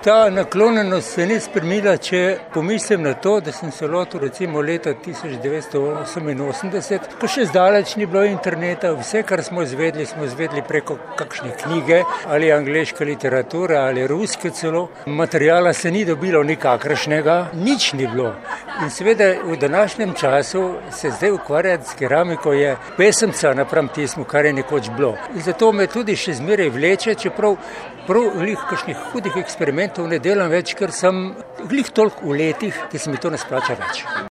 Ta naklonjenost se ni spremenila, če pomislim na to, da sem se lotil recimo leta 1988, ko še zdaleč ni bilo interneta. Vse, kar smo izvedli preko kakšne knjige ali angleške literature ali ruske celo. Materijala se ni dobilo nikakršnega, nič ni bilo. In seveda v današnjem času se zdaj ukvarjati s keramiko je pesemca napram tismu, kar je nekoč bilo. In zato me tudi še zmeraj vleče, čeprav glih kakšnih hudih eksperimentov ne delam več, ker sem glih toliko v letih, da se mi to ne splača več.